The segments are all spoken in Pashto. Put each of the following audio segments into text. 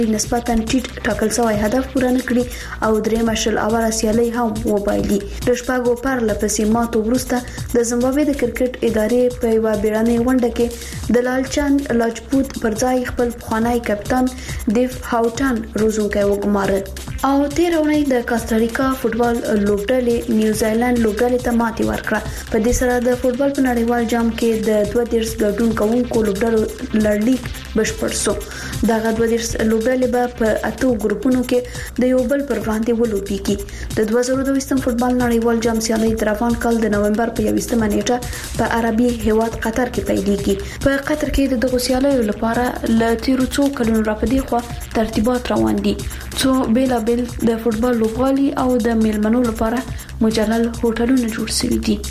نسبتاً ټیټ ټاکل شوی هدف پوره نکړي او درې مشل اوله سیالي هم وبایلي. د شپږو پرله پسې ماتو وروسته د زیمبابوې د کرکټ ادارې په یوه بیړنۍ غونډه کې د لالچند لاجپوت پر ځای خپل پخوانی کپتان دیف هاوټن روزونکی وګماره او تیر اونۍ د کاستاریکا فوتبال لوبډلې نیوزیلند لوبډلې ته ماتې ورکړه. په دې سره د فوتبال په نړیوال جام کې د 32 ګډون کوونکو لوبډلو لړلیک بشپړ شو. دغه 32 لوبډلې به په 8 ګروپونو کې د یو بل پر وړاندې ولوبېږي. د 2022 فوتبال نړیوال جام سیالي د روان کال د نومبر په 21 نیټه په عربي هیواد قطر کې پیلېږي. په قطر کې د دغه سیالیو لپاره ل تیرو څو کلونو راپدې خو ترتیبات روان دي. څو بیلابل د فوتبال لوبغالي او د میلمنو لپاره مجلل هوټلونه جوړ شوي دي.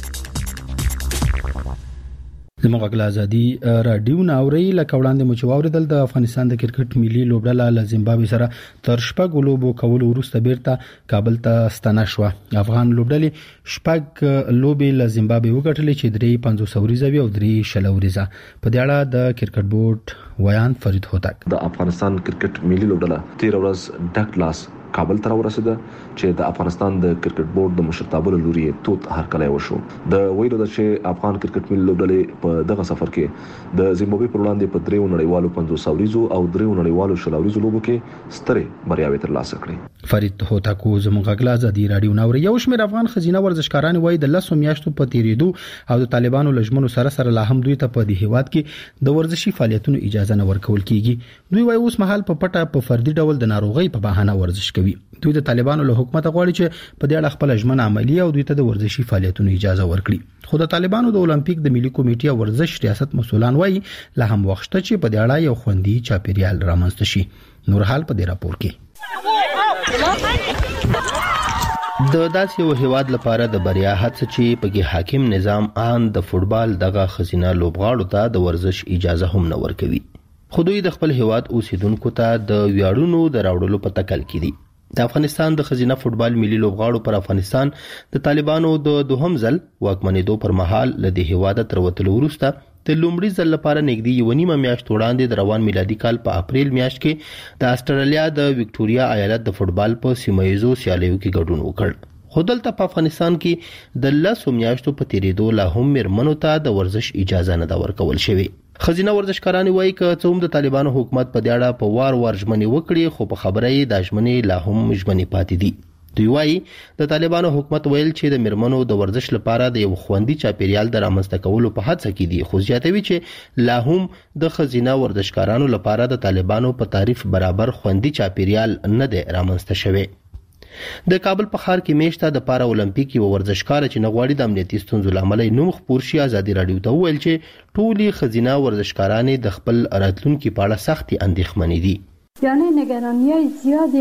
زموږ غږ ازادي رادیو ناوري لکه وړاندې مو چې واوریدل د افغانستان د کرکټ ملي لوبډله له زیمبابوې سره تر شپږ لوبو کولو وروسته بیرته کابل ته ستنه شو. افغان لوبډلې شپږ لوبې له زیمبابوې وګټلې چې 3 ورځې او 3 شل ورځې. په دې اړه د کرکټ بورډ ویان فرید هوتک د افغانستان کرکټ ملي لوبډله 13 ورځ ډک لاس کابل ته ورسېده چې د افغانستان د کرکټ بورډ د مشرتابه لوري توت هرکلی وشو. د ویلو د چې افغان کرکټ ملي لوبډلې په دغه سفر کې د زیمبابوې پر وړاندې په 3 نړیوالو 500 ورځو او 3 نړیوالو شل ورځو لوبو کې سترې بریاوې ترلاسه کړې. فرید هوتک زموږ غږ ازادي رادیو ناوري. یو شمېر افغان خزینه ورزشکاران وایي د 10 میاشتو په تیریدو او د طالبانو لجمنو سره لا هم دوی ته په دې هیواد کې د ورزشي فعالیتونو اجازه نه ورکول کیږي. دوی وایي اوس مهال په پټه په فردي ډول د ناروغي په بهانه ورزش کوي. دوی د طالبانو له حکومت غواړي چې په دې اړه خپل ژمنه عملی او دوی ته د ورزشي فعالیتونو اجازه ورکړي. خو د طالبانو د اولمپیک د ملي کمیټې او ورزش ریاست مسولان وایي لا هم وخت چې په دې اړه یو خوندي چاپیریال رامنځته شي. نور حال په دې راپور کې د داسې یو هیواد لپاره د بریا هڅه چې پکې حاکم نظام آن د فوتبال دغه خزینه لوبغاړو ته د ورزش اجازه هم نه ورکوي. خو دوی د خپل هیواد اوسیدونکو ته د ویاړونو د راوړلو په تکل کې دي. د افغانستان د خزینه فوتبال ملي لوبغاړو پر افغانستان د طالبانو د دوهم ځل واکمنېدو پر مهال له دې هیواده تر وتلو وروسته د لومړي ځل لپاره نږدې 1.5 میاشت وړاندې د روان میلادي کال په اپریل میاشت کې د استرالیا د وکټوريا ایالت د فوتبال په سیمایزو سیالیو کې ګډون وکړ. خو دلته په افغانستان کې د 10 میاشتو په تیریدو لا هم میرمنو ته د ورزش اجازه نه ورکول شوې. خزینه ورزشکاران وایي چې څوم د طالبانو حکومت په دې اړه په وار ژمنې وکړي خو په خبره یې د ژمنې لا هم ژمنې پاتې دي. دوی وایي د طالبانو حکومت ویل چې د میرمنو د ورزش لپاره د یو خوندي چاپیریال د رامنځته کولو په هڅه کې دي. خو زیاتوي چې لا هم د خزینه ورزشکارانو لپاره د طالبانو په تعریف برابر خوندي چاپیریال نه دی رامنځته شوی. د کابل په ښار کې میشته د پارا اولمپیک یو ورزشکار چې نغواړي د امنیتي ستونزو لامل نوم خپور شي ازادي رادیو ته ویل چې ټولي خزینه ورزشکاران د خپل راتلونکو په اړه سختي اندېښمنې دي. یعنی نگرانی زیاد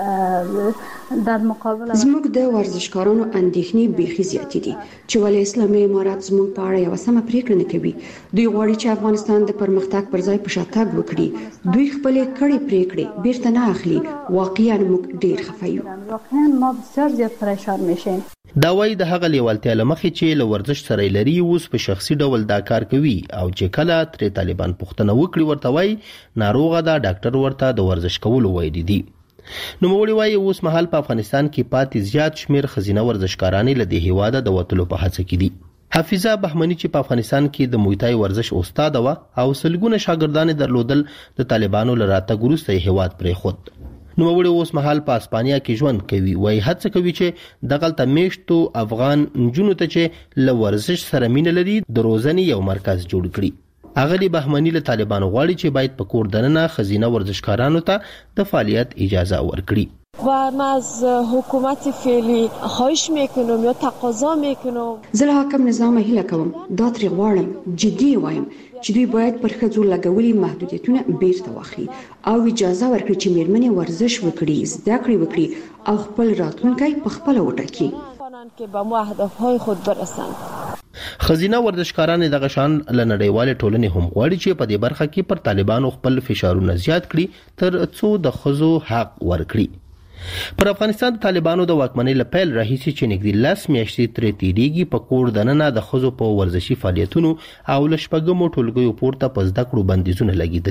در مقابل زموږ د ورزشکارانو اندېښنې بیخي زیاتې دي چې ولې اسلامي امارات زموږ په اړه یو سم پریکړه نه کوي. دوی غواړي چې افغانستان د پرمختګ پر ځای په شاتګ وکړي. دوی خپل کړي پریکړې بیرته نه اخلي. واقعا موږ ډیر خفه یو. واقعا ما بسیار زیات پریشان میشیم. دا وایي د هغه لیوالتیا لمخې چې له ورزش سره لري اوس په شخصي ډول دا کار کوي او چې کله تر طالبان پوښتنه وکړي ورته وایي ناروغه دا ډاکټر ورته د ورزش کولو وایي دي. نو موري وایي اوس مهال په افغانستان کې پاتې زیات شمیر خزینه ورزشکاران له دې هیواده د وټلو په هڅه کې دي. حافظه بهمنی چې په افغانستان کې د موی تای ورزش استاد و او سلګونه شاګردان درلودل د طالبانو لراته ګروسته هیواد پرې خود. نو وړي اوس مهال په اسپانیا کې ژوند کوي. وای هڅه کوي چې دغلته میشتو افغان جنونو ته چې له ورزش سره مینه لري د روزنې یو مرکز جوړ کړي. اغلی بهمنی له طالبانو غواړي چې باید په کور دننه خزینه ورزشکارانو ته د فعالیت اجازه ورکړي. و ما از حکومت فعلی خواهش میکنم یا تقاضا میکنم زه له حاکم نظام هیله کوم دا ترې غواړم جدي وایم چې دوی باید پر ښځو لګولي محدودیتونه بیرته واخلي او اجازه ورکړي چې میرمنې ورزش وکړي زده کړې وکړي او خپل راتلونکی په خپله وټاکي که به مو اهدافهای خود برسند. خزینه ورزشکاران دغه شان له نړیوال ټولنې هم غواړي چې په دې برخه کې پر طالبانو خپل فشارونه زیات کړي تر څو د ښځو حق ورکړي. پر افغانستان د طالبانو د واکمنۍ له پیل راهیسې چې نږدې 10 میاشتې ترې تیریږي په کور دننه د ښځو په ورزشي فعالیتونو او له شپږمو ټولګیو پورته په زده کړو بندیزونه لګېدلي.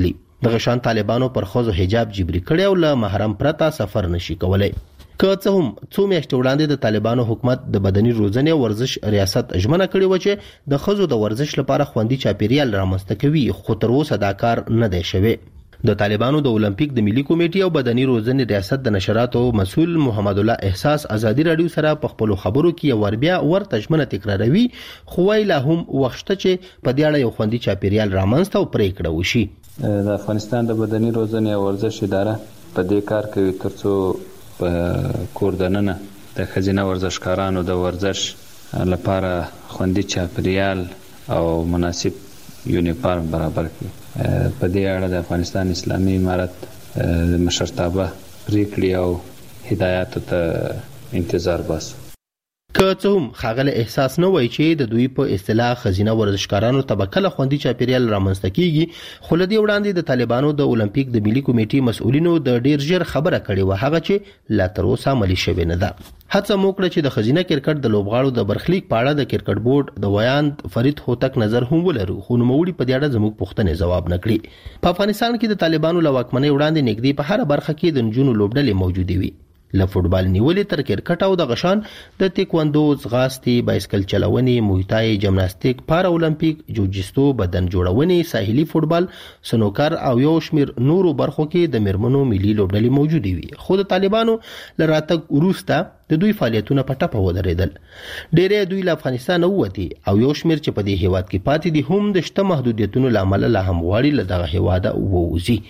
د غشان طالبانو پر خوځو حجاب جبري کړي او له محرم پرته سفر نشي کولای. که څه هم څو میاشتې وړاندې د طالبانو حکومت د بدني روزنې او ورزش ریاست ژمنه کړې و چې د ښځو د ورزش لپاره خوندي چاپیریال رامنځته کوي، خو تر اوسه دا کار نه دی شوی. د طالبانو د اولمپیک د ملي کمیټې او بدني روزنې ریاست د نشراتو مسؤل محمد الله احساس ازادي رادیو سره په خپل خبرو کې یو وربیا ورته ژمنه تکراروي، خو ویلا هم وخت چې په دې اړه یو خوندي چاپیریال رامنځته او پریکړه وشي. د افغانستان د بدني روزنې او ورزش اداره په دې کار کوي ترڅو په کور دننه د ښځینه ورزشکارانو د ورزش لپاره خوندي چاپیریال او مناسب یونیفارم برابر کړي. په دې اړه د افغانستان اسلامي امارت مشرتابه پریکړې او هدایات ته انتظار باسو. که څه هم ښاغلی احساس نه وایي چې د دوی په اصطلاح ښځینه ورزشکارانو ته به کله خوندي چاپیریال رامنځته کیږي، خو له دې وړاندې د طالبانو د اولمپیک د ملي کمیټې مسؤلینو د ډیر ژر خبره کړې وه، هغه چې لا تر اوسه عملي شوې نه ده. هڅه مو کړه چې د ښځینه کرکټ د لوبغاړو د برخلیک په اړه د کرکټ بورډ د ویاند فرید هوتک نظر هم ولرو، خو نوموړي په دې اړه زموږ پوښتنې ځواب نه کړي. په افغانستان کې د طالبانو له واکمنۍ وړاندې نږدې په هره برخه کې د نجونو لوبډلې موجودې وي، له فوټبال نیولې تر کرکټ او د غشان د تیکواندو، ځغاستې، بایسکل چلونې، مویتای، جمناستیک، پارا اولمپیک، جوجیستو، بدن جوړونې، ساحلي فوټبال، سنوکر او یو شمیر نورو برخو کې د میرمنو ملي لوبډلې موجودې وي. خو د طالبانو له راتګ وروسته د دوی فعالیتونه په ټپه ودرېدل. ډېری دوی له افغانستان ووتي او یو شمیر چې په دې هیواد کې پاتې دي هم د شته محدودیتونو له امله لا هم غواړي له دغه هیواده ووځي.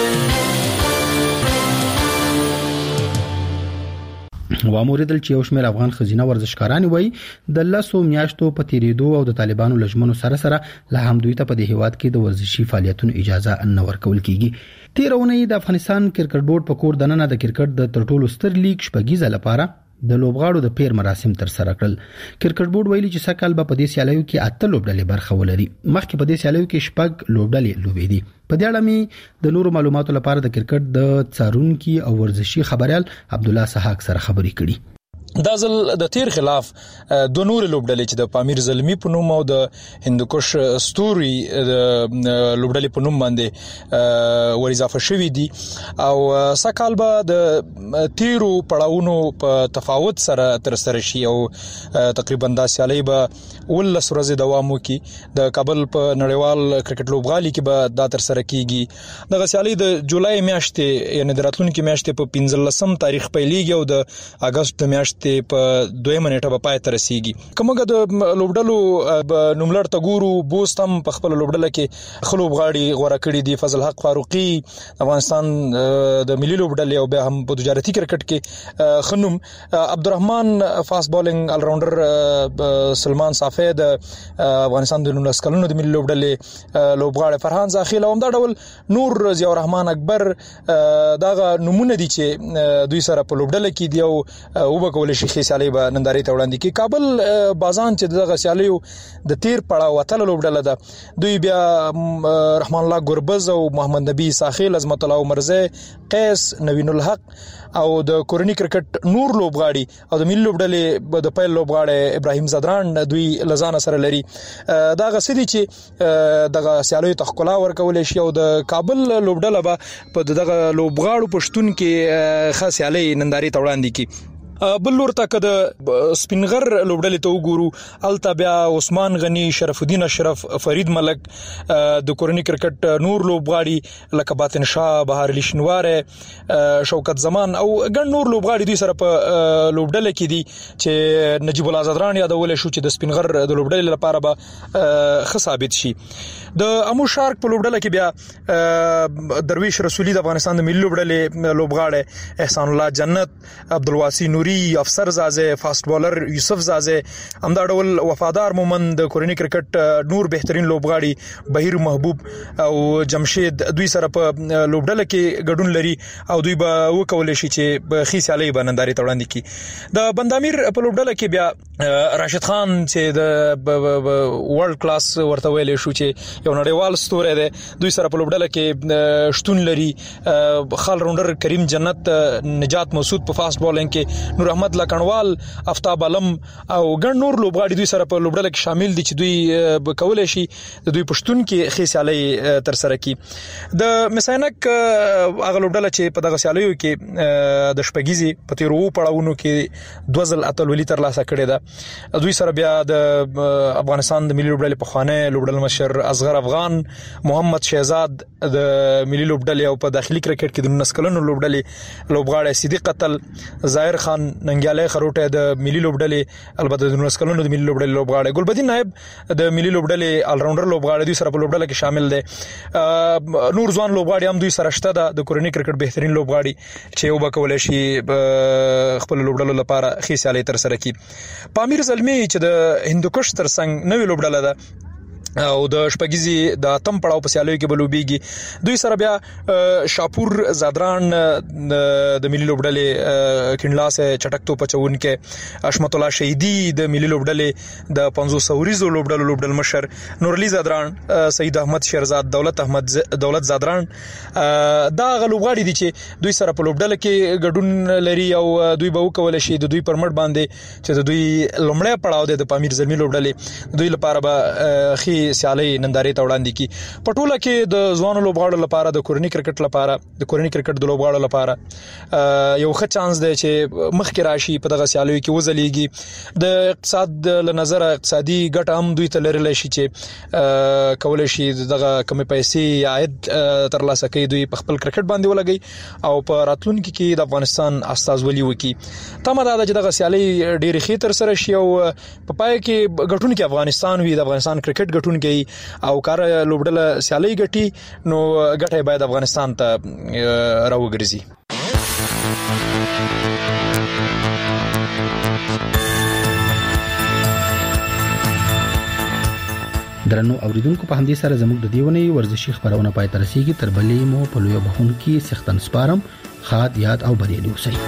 واموریدل چې یو شمېر افغان ښځینه ورزشکاران وایي د 10 میاشتو په تیریدو او د طالبانو لجمنو سره لا هم دوی ته په دې هیواد کې د ورزشي فعالیتونو اجازه نه ورکول کیږي. تیرونه د افغانستان کرکټ بورډ په کور دننه د کرکټ د تر ټولو ستر لیګ شپږیزه لپاره د لوبغاړو د پیر مراسم تر سره کړل. کرکټ بورډ ویلي چې سکهال به په دې سیالیو کې 8 لوبډلې برخه ولري. مخکې په دې سیالیو کې 6 لوبډلې لوبېدي. په دې اړه می د نورو معلوماتو لپاره د کرکټ د څارونکو او ورزشي خبريال عبد الله سحاق سره خبرې کړي. دا ځل د تیر خلاف دو نور لوبډلې چې د پامیر زلمی په نوم او د هندوکش ستوري لوبډلې په نوم باندې وريزافه شوې دي او سکهال به د تیرو پړاوونو په تفاوت سره تر سره شي او تقریبا د سیالي به ولس ورځې دوام وکړي. د کابل په نړیوال کرکټ لوبغالي کې به دا تر سره کیږي. د سیالي د جولای میاشتې یعنی د راتلونکي میاشتې په 15 تاریخ پیلېږي او د اگست میاشتې په 2 منټه په پای ته رسیږي. کومه د لوبډلو نوملړ ته ګورو، بوست هم په خپل لوبډله کې خلوب غاړي غوړه کړی دي. فضل حق فاروقي افغانستان د ملي لوبډلې او بیا هم په تجارتي کرکټ کې خنوم، عبدالرحمن فاست بولینګ ال راونډر سلمان صافی د افغانستان د 19 کلونو د ملي لوبډلې لوبغاړي، فرحان زاخیل او دا ډول نور ضیاء الرحمن اکبر داغه نمونه دي چې دوی سره په لوبډله کې دی او وبکول شي سیالي به ننداري ته وړاندې کی. کابل بازان چې دغه سیالیو د تیر پړاو وتل لوبډله ده، دوی بیا رحمان الله ګربز او محمد نبی ساخیل، عظمت الله عمرزه، قیس، نوین الحق او د کورنی کرکټ نور لوبغاړي او د ملي لوبډلې د پیل لوبغاړي ابراهیم زدران دوی لزان سره لري. دا غسدي چې دغه سیالیو تخکلا ورکول شي او د کابل لوبډله به په دغه لوبغاړو پښتون کې خاص سیالي ننداري ته وړاندې کی. بل لور ته که د سپینغر لوبډلې ته وګورو، الته بیا عثمان غنی، شرف الدین اشرف، فرید ملک، د کورنی کرکټ نور لوبغاړي لکه باطن شاه، بهار علي شنواره، شوکت زمان او ګڼ نور لوبغاړي دوی سره په لوبډله کې دي چې نجیب الله زدران یادول شو چې د سپینغر د لوبډلې لپاره به ښه ثابت شي. د امو شارک په لوبډله کې بیا درویش رسولي د افغانستان د ملي لوبډلې لوبغاړي، احسان الله جنت، عبدالواسی نوري، افسر زازه، فاست بولر یوسف زازه، همدا ډول وفادار مومن د کورنی کرکټ نور بهترین لوبغاړي بهیر محبوب او جمشید دوی سره په لوبډله کې ګډون لري او دوی به وکول شي چې خي سیالي بننداري تړاندې کی. د بندامیر په لوبډله کې بیا راشد خان چې د ورلد کلاس ورته ویل شو چې یو نړیوال ستوری دی دوی سره په لوبډله کې شتون لري خال راونډر کریم جنت نجات مسعود په فاست بولینګ کې نور احمد لکنوال افتاب علم او ګڼ نور لوبغاړي دوی سره په لوبډله کې شامل دي چې دوی کولای شي د دوی پښتون کې خېسالي تر سره کی د مسینک هغه لوبډله چې په دغه سیالیو کې د شپږیزي په تیرو پړاوونو کې 2000 اتلولي تر لاسه کړی ده دوی سره بیا د افغانستان د ملي لوبډلې په خوانه لوبډل مشر اصغر افغان محمد شهزاد د ملي لوبډلې او په داخلي کرکټ کې د 19 کلنو لوبډلې لوبغاړی صدیق قتل ظاهر خان ننګیاله خروټه د ملي لوبډلې البته د 19 کلنو د ملي لوبډلې لوبغاړی ګلبدین نائب د ملي لوبډلې الراوندر لوبغاړی دوی سره په لوبډله کې شامل دي نور ځوان لوبغاړي هم دوی سره شته د کورنۍ کرکټ بهترین لوبغاړي چې وبکول شي خپل لوبډلو لپاره خېسالي تر سره کی پامیر زلمی چې د هندوکش ترڅنګ نوې لوبډله ده او د شپږیزي د اتم پړاو په سیالیو کې بلوبيږي دوی سره بیا شاپور زادران د ملي لوبډلې کینلاس چټک تو پچون کې اشمت الله شهیدی د ملي لوبډلې د 500 وريزو لوبډل مشر نورلی زادران سید احمد شیرزاد دولت زادران دا غلوبغاړي دي چې دوی سره په لوبډله کې ګډون لري او دوی به وکول شي د دوی پر مټ باندې چې د دوی لومړی پړاو د پامیر زلمی لوبډلې دوی لپاره به خي سیالي ننداري ته وړاندې کی پټوله کې د ځوانو لوبغاړو لپاره د کورنۍ کرکټ لپاره د کورنۍ کرکټ د لوبغاړو لپاره یو ښه چانس دی چې مخکې راشي په دغه سیالیو کې وځلېږي د اقتصاد له نظر اقتصادي ګټه هم دوی ته لري شي چې کولای شي دغه کمې پیسې عاید ترلاسه کوي دوی په خپل کرکټ باندې ولګي او په راتلونکي کې د افغانستان استازولي وکړي تمه دا چې دغه سیالي ډېری خې تر سره شي او په پای کې ګټونکي افغانستان وي د افغانستان کرکټ ګټونکي او کار لوبډله سیالي ګټي نو ګټه باید افغانستان ته راوګرځي درنو اوریدونکو په همدې سره زموږ د دیونی ورزشي خبرونه پای ته رسیدي تر بلې مو په لوی بهون کې سختن سپارم خاد یاد او بریالي اوسئ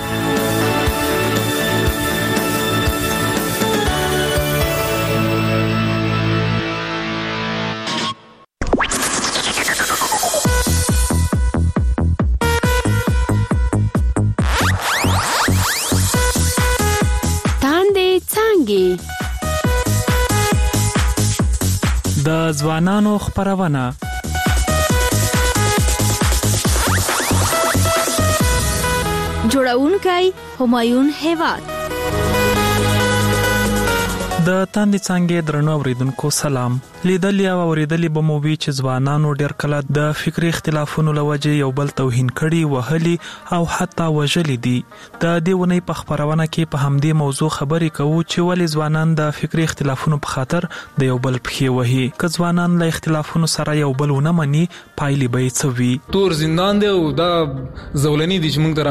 د ځوانانو خبرونه جوړونکي همایون هیواد د تاندې څنګه درنو اوریدونکو سلام لیدل یا اوریدلې به مو وی چې ځوانانو ډېر کله د فکری اختلافونو لوجه یو بل توهین کړي وهلي او حتی وژلي دي د دیونی په خبرونه کې په همدې موضوع خبرې کوو چې ولې ځوانان د فکری اختلافونو په خاطر د یو بل پخې وهي که ځوانان له اختلافونو سره یو بل ونه مني پایلې به یې څه وي تور زندان دی او دا زولنی دي چې موږ